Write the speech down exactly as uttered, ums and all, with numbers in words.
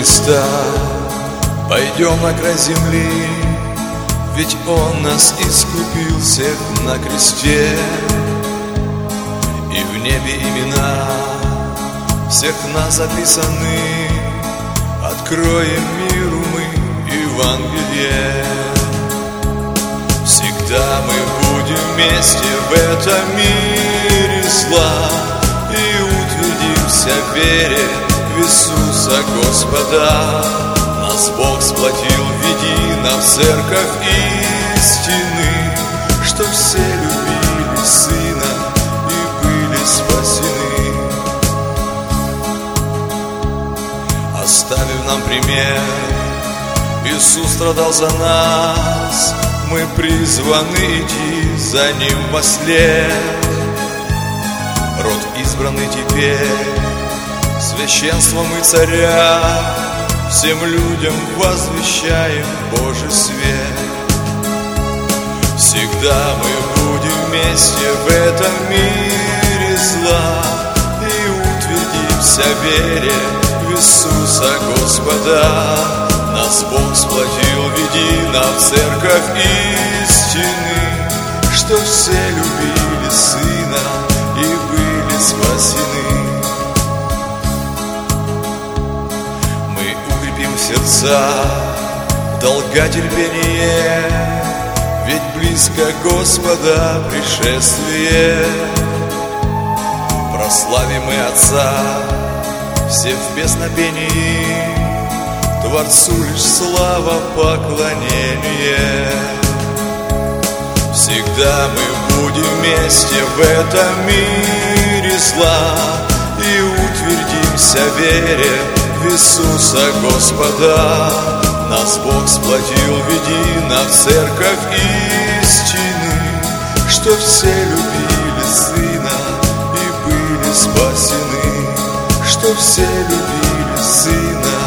Христа, пойдем на край земли, ведь Он нас искупил всех на кресте. И в небе имена всех нас записаны, откроем миру мы Евангелие. Всегда мы будем вместе в этом мире зла и утвердимся в вере в Иисуса Господа. Нас Бог сплотил в церковь истины, что все любили Сына и были спасены. Оставив нам пример, Иисус страдал за нас, мы призваны идти за Ним вослед. Род избранный теперь, священством и царя, всем людям возвещаем Божий свет. Всегда мы будем вместе в этом мире зла и утвердимся в вере в Иисуса Господа. Нас Бог сплотил едино в церковь истины, что все любили Сына и были спасены. Мы укрепим сердца долготерпение, ведь близко Господа пришествие. Прославим мы Отца все в песнопении, Творцу лишь слава, поклонение. Всегда мы будем вместе в этом мире зла и утвердимся в вере в Иисуса Господа. Нас Бог сплотил едино в церковь истины, что все любили Сына и были спасены, что все любили Сына